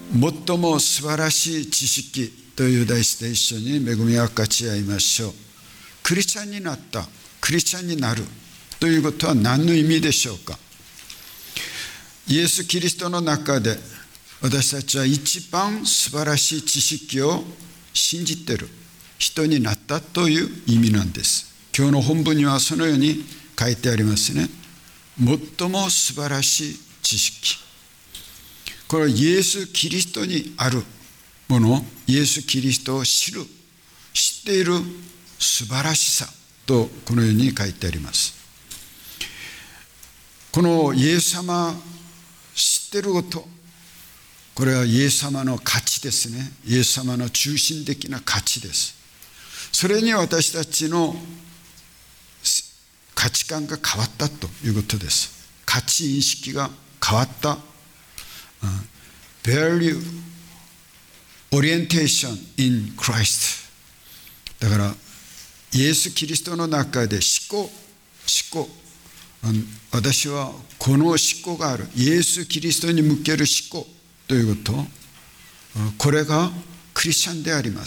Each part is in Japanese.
最も素晴らしい知識という題して一緒に恵みを分かち合いましょう。クリスチャンになった、クリスチャンになるということは何の意味でしょうか。イエス・キリストの中で私たちは一番素晴らしい知識を信じている人になったという意味なんです。今日の本文にはそのように書いてありますね。最も素晴らしい知識、これはイエス・キリストにあるもの、イエス・キリストを知っている素晴らしさとこのように書いてあります。このイエス様知っていること、これはイエス様の価値ですね。イエス様の中心的な価値です。それに私たちの価値観が変わったということです。価値意識が変わった。Value Orientation in Christ。だからイエス・キリストの中で思考、私はこの思考がある。イエス・キリストに向ける思考ということ、これがクリスチャンであります。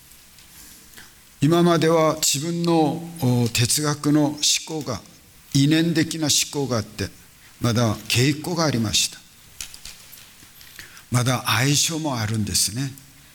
今までは自分の哲学の思考が、意念的な思考があって、まだ傾向がありました。まだ相性もあるんですね。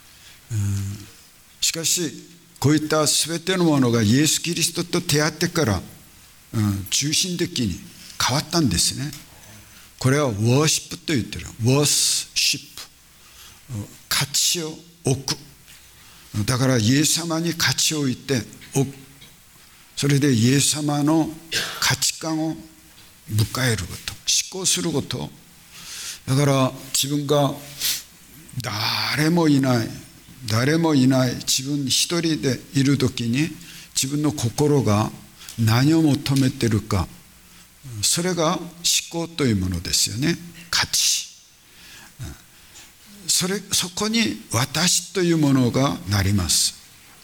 しかしこういった全てのものがイエス・キリストと出会ってから、中心的に変わったんですね。これはウォーシップと言ってる。ウォーシップ、価値を置く。だからイエス様に価値を置いて置く。それでイエス様の価値観を迎えること、思考すること。だから自分が誰もいない自分一人でいるときに、自分の心が何を求めているか、それが思考というものですよね。価値、そこに私というものがなります。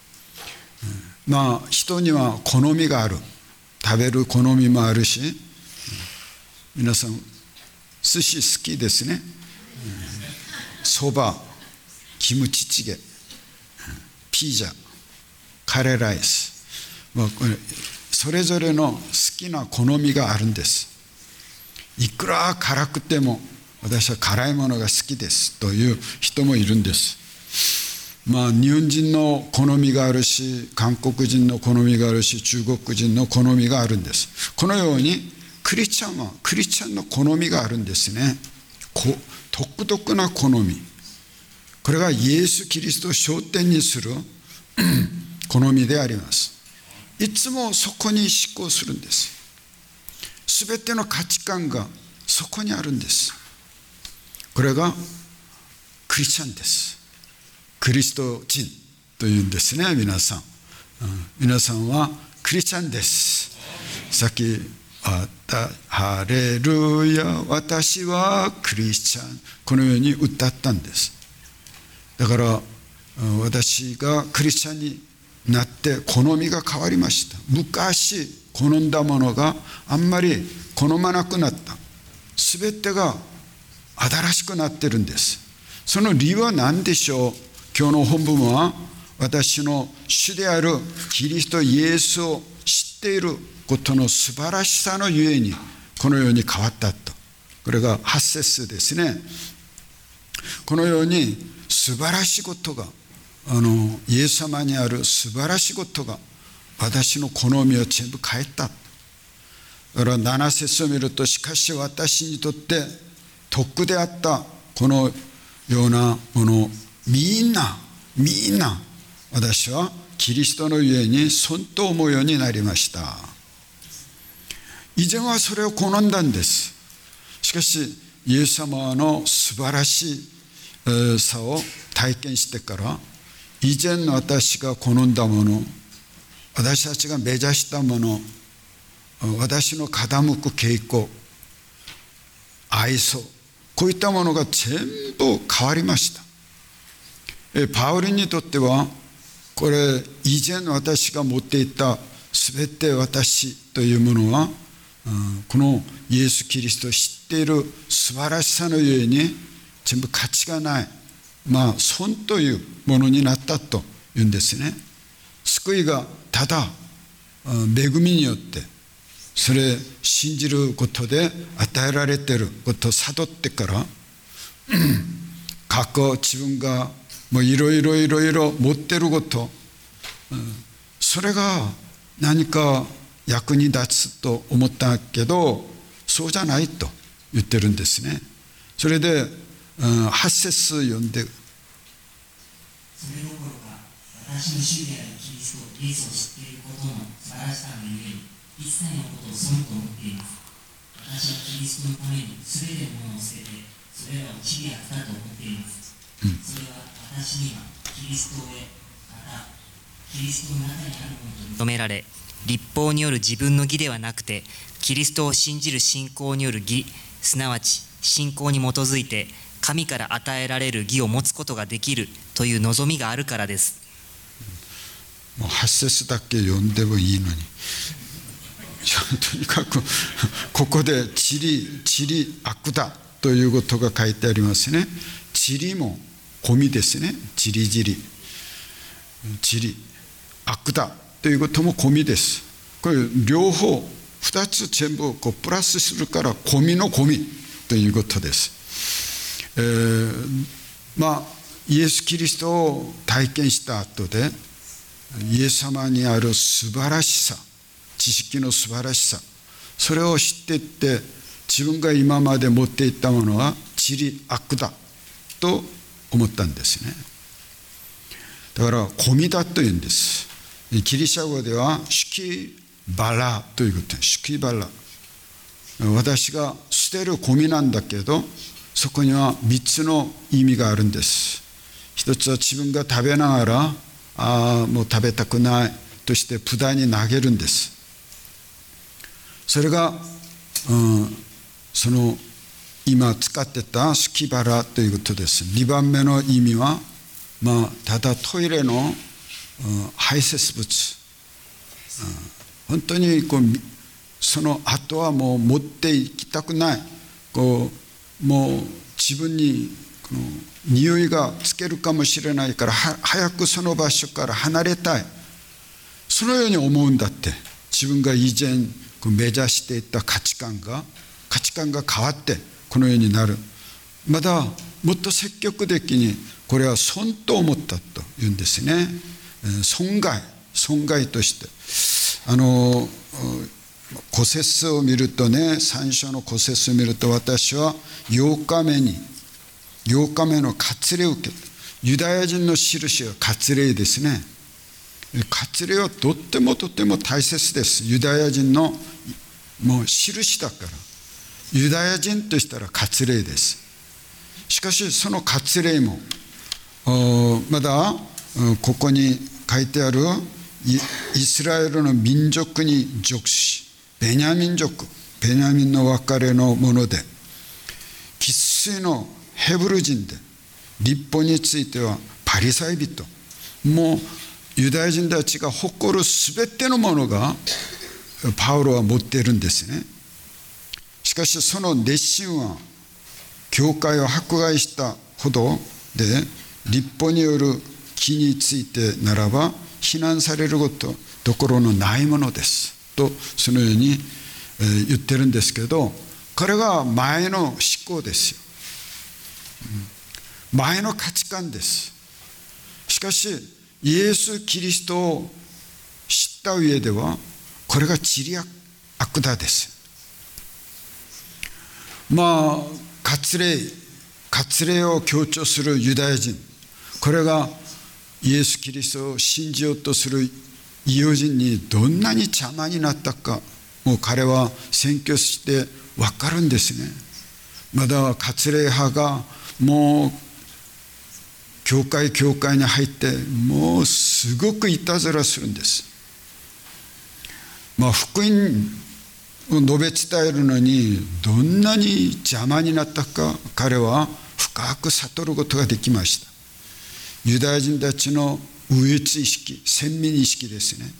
人には好みがある。食べる好みもあるし、皆さん寿司好きですね。そば、キムチチゲ、ピザ、カレーライス、それぞれの好きな好みがあるんです。いくら辛くても私は辛いものが好きですという人もいるんです。日本人の好みがあるし、韓国人の好みがあるし、中国人の好みがあるんです。このようにクリスチャンはクリスチャンの好みがあるんですね。独特な好み、これがイエス・キリストを焦点にする好みであります。いつもそこに思考するんです。すべての価値観がそこにあるんです。これがクリスチャンです。クリスト人というんですね。皆さん、皆さんはクリスチャンです。さっきハレルヤ、私はクリスチャン、このように歌ったんです。だから私がクリスチャンになって好みが変わりました。昔好んだものがあんまり好まなくなった。すべてが新しくなってるんです。その理由は何でしょう。今日の本文は私の主であるキリストイエスを知っていることの素晴らしさのゆえにこのように変わったと。これが8節ですね。このように素晴らしいことが、イエス様にある素晴らしいことが私の好みを全部変えた。だから7節を見ると、しかし私にとって徳であったこのようなもの、みんな私はキリストのゆえに損と思うようになりました。以前はそれを好んだんです。しかしイエス様の素晴らしいさを体験してから、以前の私が好んだもの、私たちが目指したもの、私の傾く傾向、愛想、こういったものが全部変わりました。パウルにとってはこれ、以前私が持っていた全て私というものは、このイエス・キリストを知っている素晴らしさのゆえに全部価値がない、損というものになったというんですね。救いがただ恵みによってそれ信じることで与えられていることを悟ってから過去自分がいろいろ持っていること、それが何か役に立つと思ったけどそうじゃないと言ってるんですね。それで8節読んで、 それどころか私の主であるキリストイエスを知っていることの素晴らしさのゆえに一切のことを損と思っています。私はキリストのために全てのものを捨ててそれらを地にあったと思っています。それは私にはキリストへまたキリストの中にあるものと認められ、律法による自分の義ではなくてキリストを信じる信仰による義、すなわち信仰に基づいて神から与えられる義を持つことができるという望みがあるからです。 もう8節だけ読んでもいいのにとにかくここで塵悪だということが書いてありますね。塵もゴミですね。塵悪だということもゴミです。これ両方2つ全部プラスするからゴミのゴミということです。イエス・キリストを体験した後でイエス様にある素晴らしさ、知識の素晴らしさ、それを知っていって自分が今まで持っていったものは塵悪だと思ったんですね。だからゴミだというんです。ギリシャ語ではシュキバラということです。シュキバラ、私が捨てるゴミなんだけどそこには3つの意味があるんです。一つは自分が食べながらもう食べたくないとして無駄に投げるんです。それが、その今使ってたシュキバラということです。2番目の意味は、ただトイレの排泄物、本当にその後はもう持っていきたくない、もう自分に匂いがつけるかもしれないから早くその場所から離れたい、そのように思うんだって。自分が以前目指していた価値観が変わってこのようになる。まだもっと積極的にこれは損と思ったというんですね。損害として古節を見るとね、3章の古節を見ると、私は8日目の割礼を受けた。ユダヤ人の印は割礼ですね。割礼はとっても大切です。ユダヤ人のもう印だから、ユダヤ人としたら割礼です。しかしその割礼もまだここに書いてあるイスラエルの民族に属し、ベニヤミンの分かれのもので、生粋のヘブル人で、律法についてはパリサイ人、もうユダヤ人たちが誇るすべてのものがパウロは持っているんですね。しかしその熱心は教会を迫害したほどで、律法による義についてならば非難されるところのないものですと、そのように言ってるんですけど、これが前の思考ですよ。前の価値観です。しかしイエス・キリストを知った上ではこれが塵悪だです。割礼を強調するユダヤ人、これがイエス・キリストを信じようとする異邦人にどんなに邪魔になったか、もう彼は宣教して分かるんですね。まだ割礼派がもう教会に入ってもうすごくいたずらするんです。福音を述べ伝えるのにどんなに邪魔になったか、彼は深く悟ることができました。ユダヤ人たちの優越意識、先民意識ですね。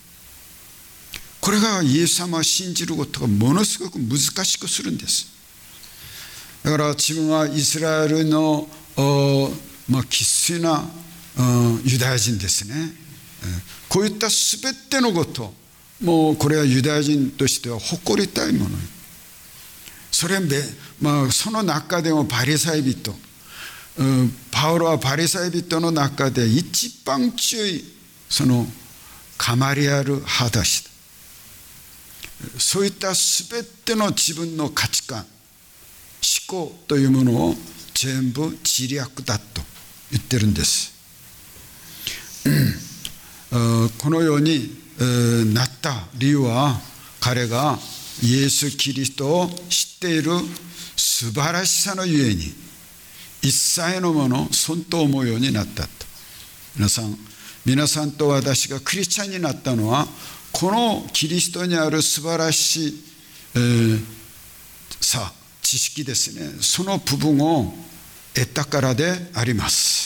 これがイエス様を信じることがものすごく難しくするんです。 だから自分はイスラエルの生粋なユダヤ人ですね。こういった全てのこと、もうこれはユダヤ人としては誇りたいもの。それその中でもパリサイ人、パウロはパリサイ人の中で一番強いそのカマリアル派でした。そういった全ての自分の価値観、思考というものを全部自虐だと言ってるんです。このようになった理由は、彼がイエス・キリストを知っている素晴らしさのゆえに一切のものを損と思うようになったと。皆さんと私がクリスチャンになったのは、このキリストにある素晴らしい、知識ですね、その部分を得たからであります。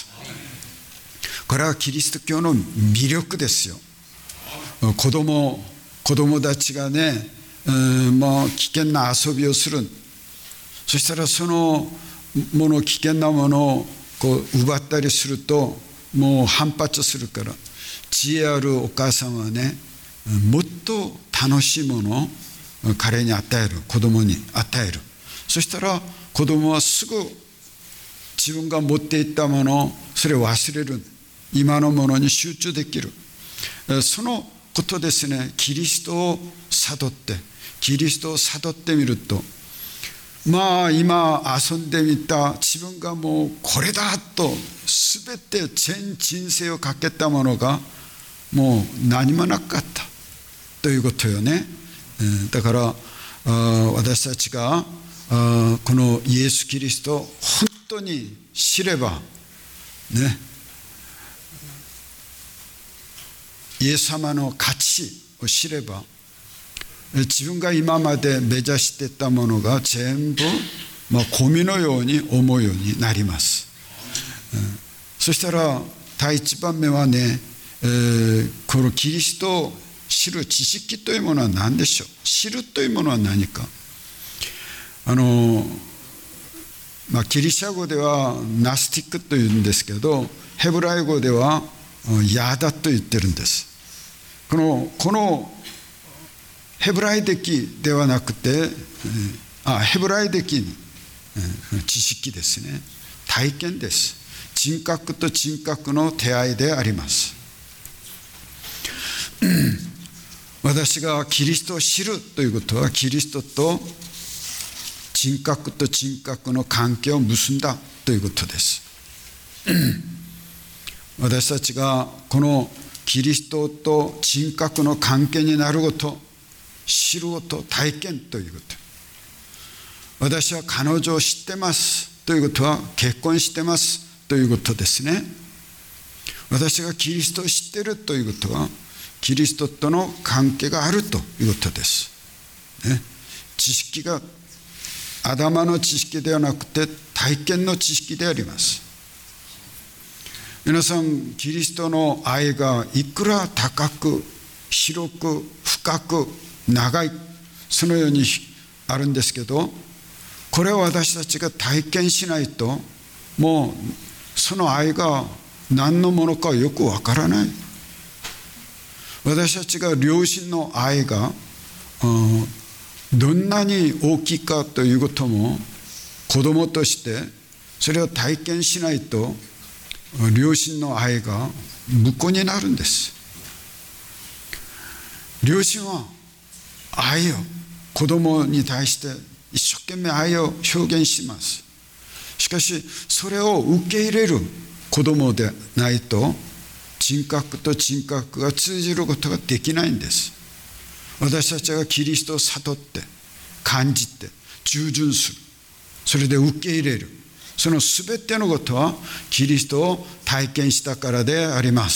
これはキリスト教の魅力ですよ。子供たちがね、危険な遊びをする。そしたらその危険なものを奪ったりすると、もう反発するから、知恵あるお母さんはね、もっと楽しいものを彼に与える、子供に与える。そしたら子供はすぐ自分が持っていったものをそれを忘れる。今のものに集中できる。そのことですね。キリストを悟ってみると、今遊んでみた自分がもうこれだと全て全人生をかけたものがもう何もなかったということよね。だから私たちがこのイエス・キリストを本当に知ればね、イエス様の価値を知れば、自分が今まで目指していたものが全部ゴミのように思うようになります。そしたら第一番目はね、このキリストを知る知識というものは何でしょう。知るというものは何か。ギリシャ語ではナスティックというんですけど、ヘブライ語ではヤダと言ってるんです。このヘブライ的ではなくて、ヘブライ的知識ですね。体験です。人格と人格の出会いであります。私がキリストを知るということは、キリストと人格と人格の関係を結んだということです。私たちがこのキリストと人格の関係になること、知ること、体験ということ。私は彼女を知ってますということは、結婚してますということですね。私がキリストを知っているということは、キリストとの関係があるということです。知識が頭の知識ではなくて体験の知識であります。皆さん、キリストの愛がいくら高く広く深く長い、そのようにあるんですけど、これを私たちが体験しないと、もうその愛が何のものかよくわからない。私たちが両親の愛がどんなに大きいかということも、子供としてそれを体験しないと両親の愛が無効になるんです。両親は愛を、子供に対して一生懸命愛を表現します。しかしそれを受け入れる子供でないと、人格と人格が通じることができないんです。私たちがキリストを悟って感じて従順する、それで受け入れる、そのすべてのことはキリストを体験したからであります。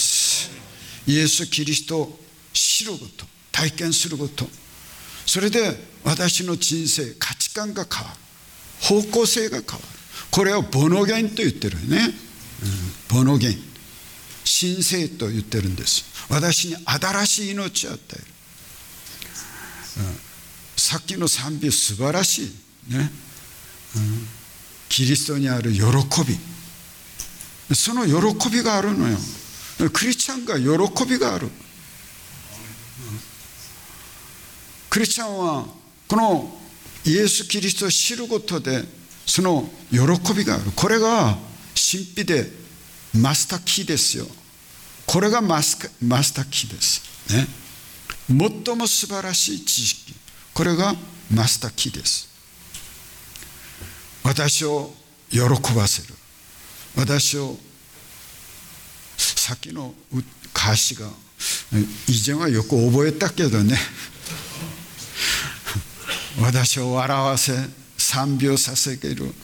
イエス・キリストを知ること、体験すること、それで私の人生、価値観が変わる、方向性が変わる。これをボノゲンと言ってるね。ボノゲン、新生と言ってるんです。私に新しい命を与える。さっきの賛美素晴らしいね。 キリストにある喜び、その喜びがあるのよ。クリスチャンが喜びがある。クリスチャンはこのイエス・キリストを知ることでその喜びがある。これが神秘でマスターキーですよ。これがマスターキーですね。最も素晴らしい知識、これがマスターキーです。私を喜ばせる。私を、先の歌詞が以前はよく覚えたけどね私を笑わせ賛美を捧げる、ね、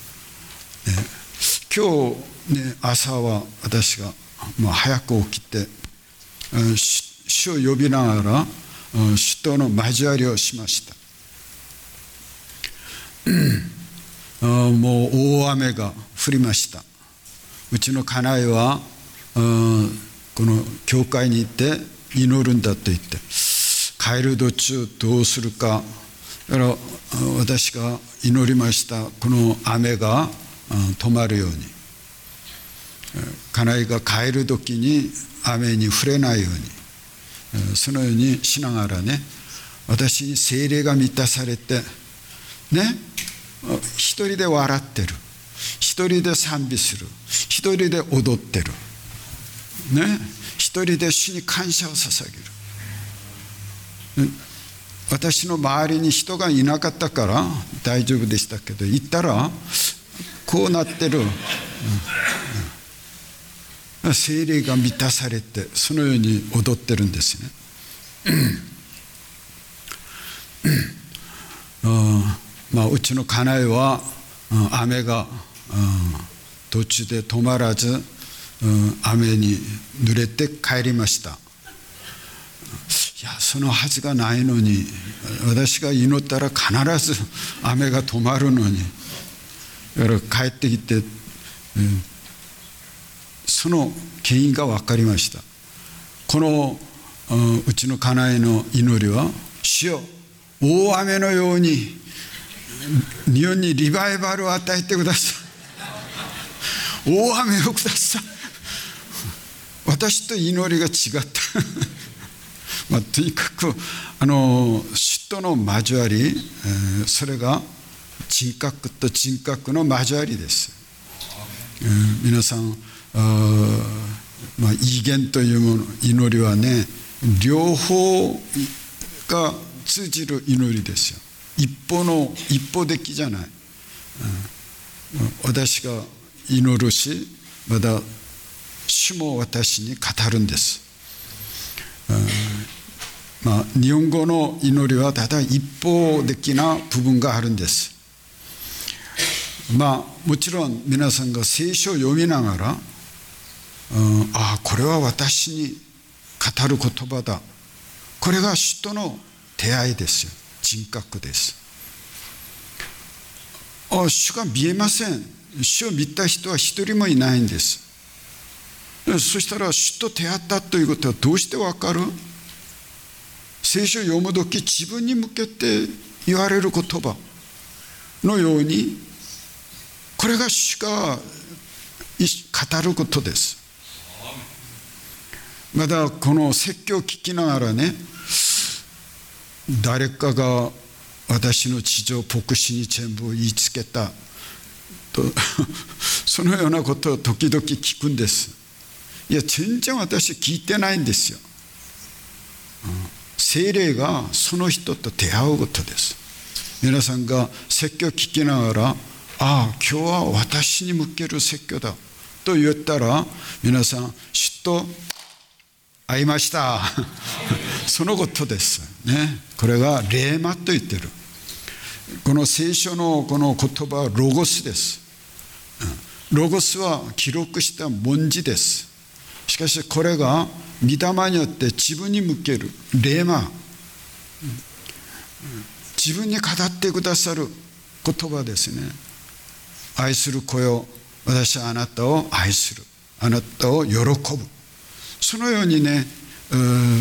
今日、ね、朝は私が早く起きて主を呼びながら主との交わりをしましたもう大雨が降りました。うちの家内はこの教会に行って祈るんだと言って帰る途中どうするか、だから私が祈りました。この雨が止まるように、家内が帰る時に雨に触れないように、そのようにしながらね、私に聖霊が満たされてね、一人で笑ってる、一人で賛美する、一人で踊ってるね、一人で主に感謝を捧げる。私の周りに人がいなかったから大丈夫でしたけど、行ったらこうなってる、聖霊が満たされてそのように踊ってるんですねうちの家内は雨が途中で止まらず雨に濡れて帰りました。いや、そのはずがないのに、私が祈ったら必ず雨が止まるのに、だから帰ってきて、その原因が分かりました。このうちの家内の祈りは、主よ、大雨のように日本にリバイバルを与えてください大雨をください。私と祈りが違ったとにかく主との交わり、それが人格と人格の交わりです。皆さん異言というもの、祈りはね、両方が通じる祈りですよ。一方的じゃない、私が祈るし、また主も私に語るんです。日本語の祈りはただ一方的な部分があるんです。もちろん皆さんが聖書を読みながら、これは私に語る言葉だ、これが主との出会いですよ。人格です。主が見えません。主を見た人は一人もいないんです。そしたら主と出会ったということはどうしてわかる？聖書を読むとき自分に向けて言われる言葉のように、これが主が語ることです。またこの説教を聞きながらね、誰かが私の地上牧師に全部言いつけたとそのようなことを時々聞くんです。いや、全然私聞いてないんですよ。聖霊がその人と出会うことです。皆さんが説教を聞きながら、今日は私に向ける説教だと言ったら、皆さん主と会いましたそのことですね。これがレーマと言ってる。この聖書のこの言葉はロゴスです。ロゴスは記録した文字です。しかしこれが御霊によって自分に向けるレーマ、自分に語ってくださる言葉ですね。愛する子よ、私はあなたを愛する、あなたを喜ぶ、そのようにね、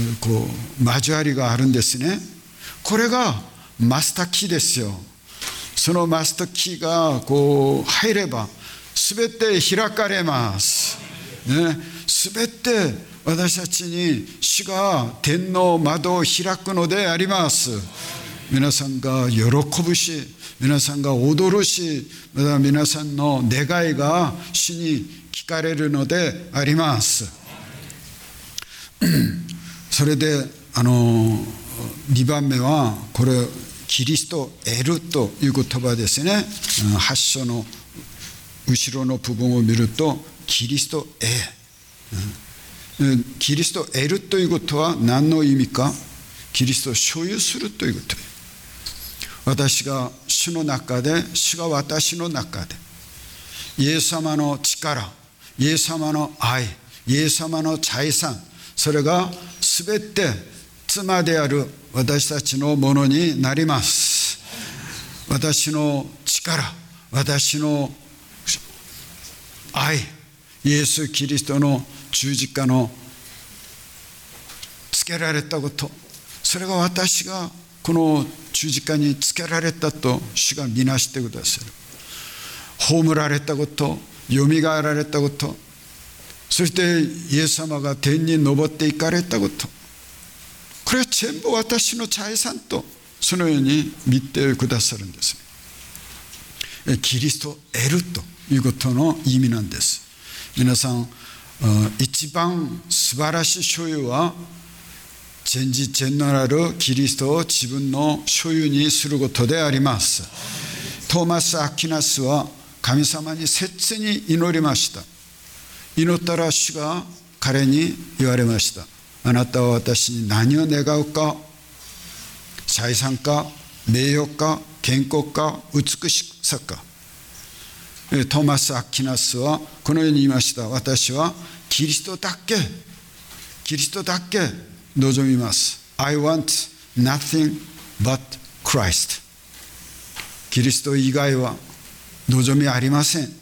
交わりがあるんですね。これがマスターキーですよ。 そのマスターキーがこう入れば全て開かれます、ね、全て私たちに主が天の窓を開くのであります。皆さんが喜ぶし、皆さんが踊るし、また皆さんの願いが主に聞かれるのであります。それで2番目はこれキリスト得るという言葉ですね。8章の後ろの部分を見るとキリスト得、キリスト得るということは何の意味か。キリストを所有するということです。私が主の中で、主が私の中で、イエス様の力、イエス様の愛、イエス様の財産、それがすべて妻である私たちのものになります。私の力、私の愛、イエス・キリストの十字架のつけられたこと、それが私がこの十字架につけられたと主が見なしてくださる。葬られたこと、よみがえられたこと、そしてイエス様が天に昇っていかれたこと、これは全部私の財産とそのように見てくださるんです。キリストを得るということの意味なんです。皆さん、一番素晴らしい所有は全知全能なるキリストを自分の所有にすることであります。トーマス・アキナスは神様に切に祈りました。祈ったら主が彼に言われました。あなたは私に何を願うか。財産か、名誉か、健康か、美しさか。トーマス・アキナスはこのように言いました。私はキリストだけ望みます。I want nothing but Christ。 キリスト以外は望みありません。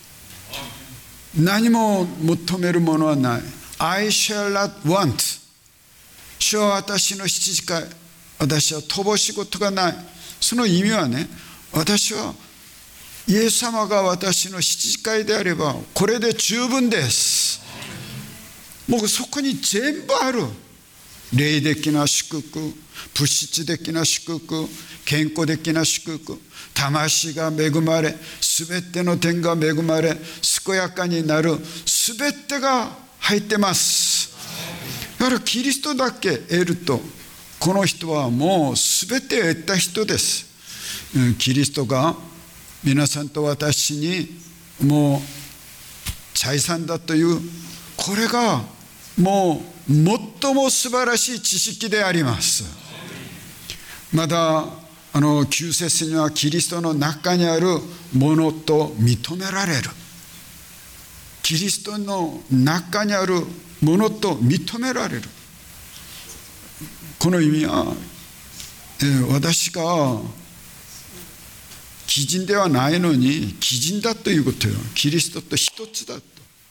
何も求めるものはない。I shall not want。 主は私の羊飼い、私は乏しいことがない。その意味はね、私はイエス様が私の羊飼いであればこれで十分です。もうそこに全部ある。霊的な祝福、物質的な祝福、健康的な祝福、魂が恵まれ、すべての点が恵まれ、健やかになる、すべてが入ってます。だからキリストだけ得ると、この人はもうすべて得た人です。キリストが皆さんと私にもう財産だという、これがもう最も素晴らしい知識であります。まだ9節にはキリストの中にあるものと認められる。キリストの中にあるものと認められる。この意味は、私が貴人ではないのに貴人だということよ。キリストと一つだと。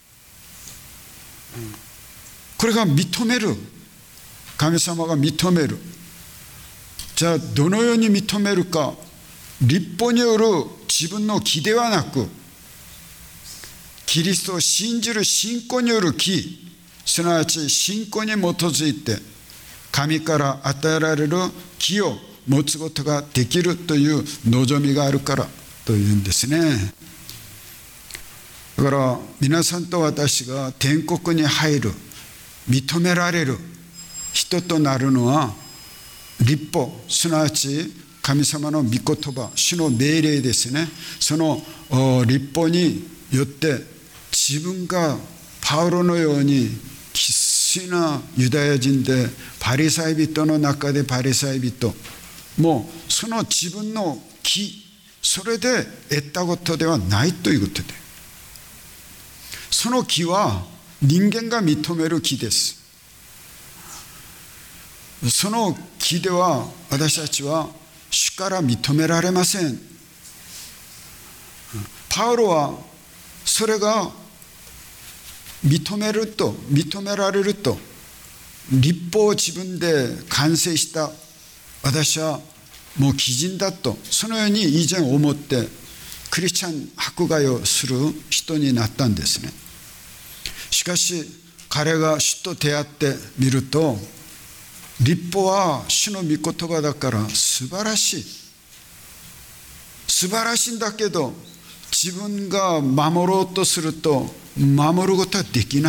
これが認める。神様が認める。じゃあどのように認めるか。律法による自分の義ではなく、キリストを信じる信仰による義、すなわち信仰に基づいて神から与えられる義を持つことができるという望みがあるからというんですね。だから皆さんと私が天国に入る、認められる人となるのは、律法、すなわち神様の御言葉、主の命令ですね。その律法によって自分がパウロのように生粋なユダヤ人で、パリサイ人の中でパリサイ人、もうその自分の義、それで得たことではないということで、その義は人間が認める義です。その義では私たちは主から認められません。パウロはそれが認められると、律法を自分で完成した私はもう義人だと、そのように以前思ってクリスチャン迫害をする人になったんですね。しかし彼が主と出会ってみると、律法は主の御言葉だから素晴らしい、素晴らしいんだけど、自分が守ろうとすると守ることはできない、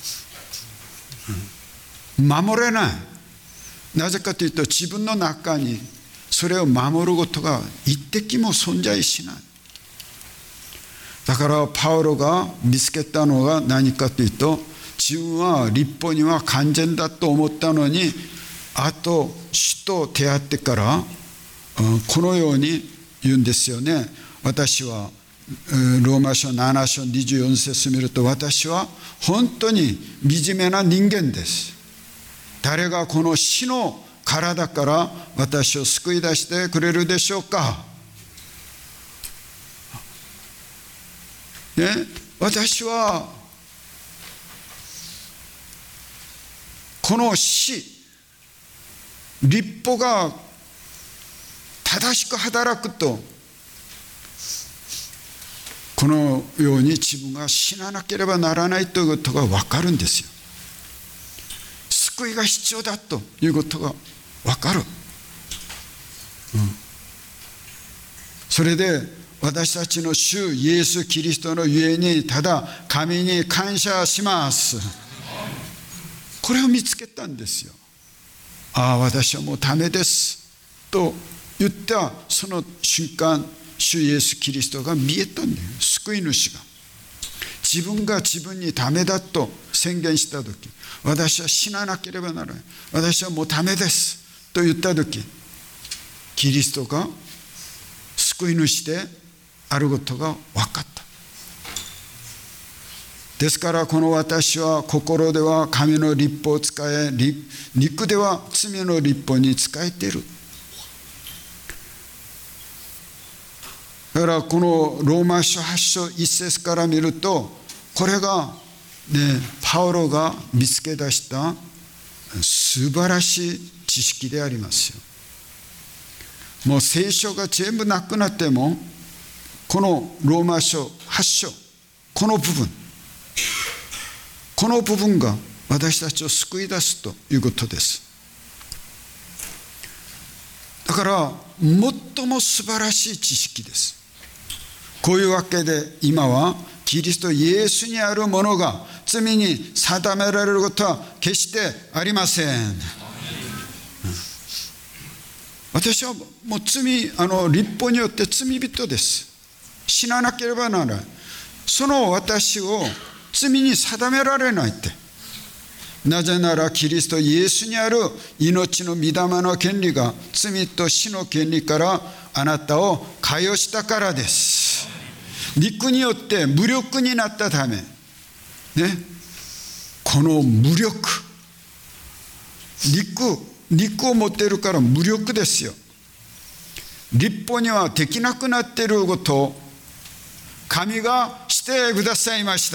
守れない。なぜかというと、自分の中にそれを守ることが一滴も存在しない。だからパウロが見つけたのが何かというと、自分は律法には完全だと思ったのに、あと主と出会ってからこのように言うんですよね。私はローマ書7章24節見ると、私は本当に惨めな人間です。誰がこの死の体から私を救い出してくれるでしょうか。ね、私はこの死、律法が正しく働くと、このように自分が死ななければならないということが分かるんですよ。救いが必要だということが分かる、それで私たちの主イエス・キリストのゆえにただ神に感謝します。これを見つけたんですよ。ああ、私はもうダメですと言ったその瞬間、主イエス・キリストが見えたんだよ。救い主が自分が自分にダメだと宣言したとき、私は死ななければならない、私はもうダメですと言ったとき、キリストが救い主であることが分かった。ですからこの私は心では神の律法を使え、肉では罪の律法に仕えている。だからこのローマ書8章1節から見ると、これがね、パウロが見つけ出した素晴らしい知識でありますよ。もう聖書が全部なくなっても、このローマ書8章、この部分が私たちを救い出すということです。だから最も素晴らしい知識です。こういうわけで今はキリストイエスにあるものが罪に定められることは決してありません。私はもう律法によって罪人です。死ななければならない。その私を罪に定められないって。なぜならキリストイエスにある命の御霊の権利が罪と死の権利からあなたを解放したからです。肉によって無力になったため、ね、この無力、肉を持っているから無力ですよ。律法にはできなくなっていることを神がしてくださいました。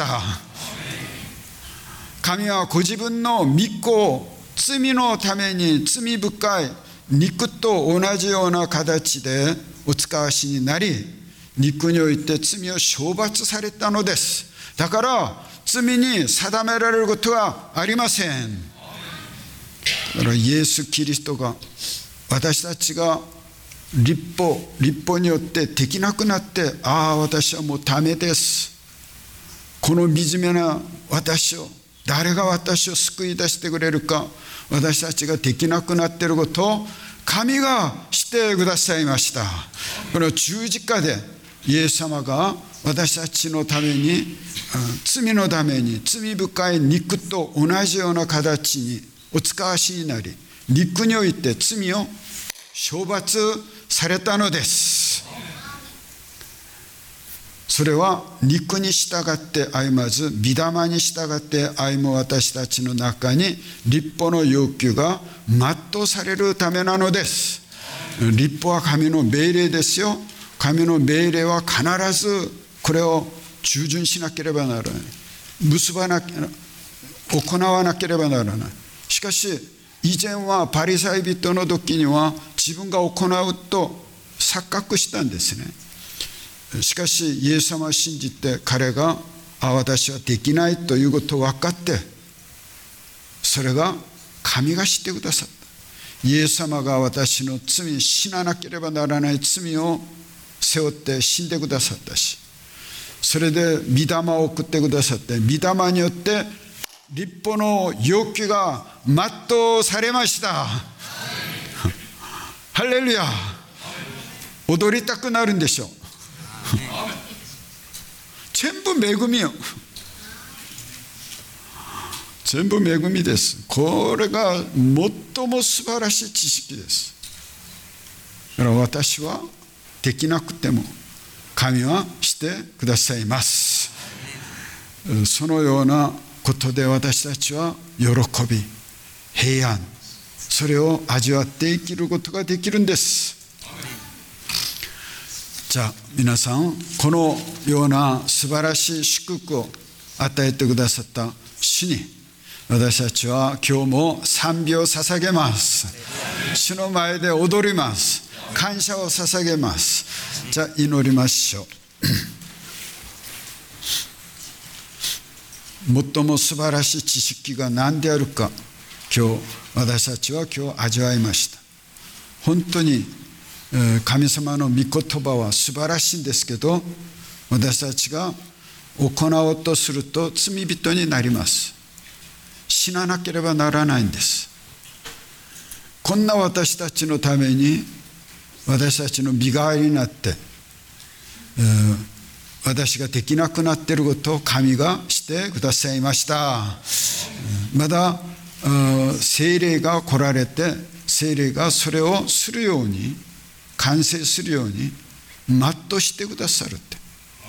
神はご自分の御子を罪のために罪深い肉と同じような形でお使わしになり、肉において罪を処罰されたのです。だから罪に定められることはありません。だからイエス・キリストが私たちが律法によってできなくなって、ああ私はもうダメです、この惨めな私を誰が私を救い出してくれるか、私たちができなくなっていることを神がしてくださいました。この十字架でイエス様が私たちのために、罪のために罪深い肉と同じような形にお使わしになり、肉において罪を処罰されたのです。それは肉に従って歩まず、御霊に従って歩む私たちの中に律法の要求が全うされるためなのです。律法は神の命令ですよ。神の命令は必ずこれを従順しなければならない、行わなければならない。しかし以前はパリサイ人の時には自分が行うと錯覚したんですね。しかしイエス様を信じて、彼が私はできないということを分かって、それが神がしてくださった。イエス様が私の罪、死ななければならない罪を背負って死んでくださったし、それで御霊を送ってくださって、御霊によって律法の要求が全うされました。ハレルヤ。踊りたくなるんでしょう。全部恵みよ。全部恵みです。これが最も素晴らしい知識です。だから私はできなくても神はしてくださいます。そのようなことで私たちは喜び、平安、それを味わって生きることができるんです。じゃあ皆さん、このような素晴らしい祝福を与えてくださった主に、私たちは今日も賛美を捧げます。主の前で踊ります。感謝を捧げます。じゃあ祈りましょう。最も素晴らしい知識が何であるか、今日私たちは味わいました。本当に神様の御言葉は素晴らしいんですけど、私たちが行おうとすると罪人になります。死ななければならないんです。こんな私たちのために、私たちの身代わりになって、私ができなくなっていることを神がしてくださいました。まだ聖霊が来られて、聖霊がそれをするように、完成するように全うしてくださるって。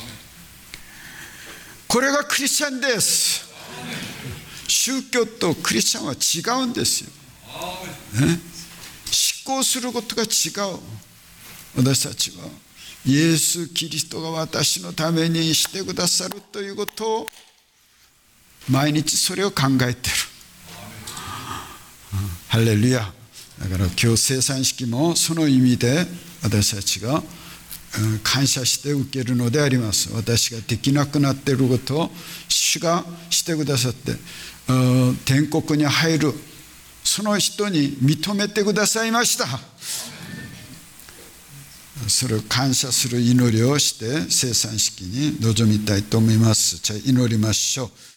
これがクリスチャンです。宗教とクリスチャンは違うんですよ。執行することが違う。私たちはイエス・キリストが私のためにしてくださるということを、毎日それを考えている。ハレルヤ。だから今日生産式もその意味で私たちが感謝して受けるのであります。私ができなくなっていることを主がしてくださって、天国に入るその人に認めてくださいました。それを感謝する祈りをして生産式に臨みたいと思います。じゃあ祈りましょう。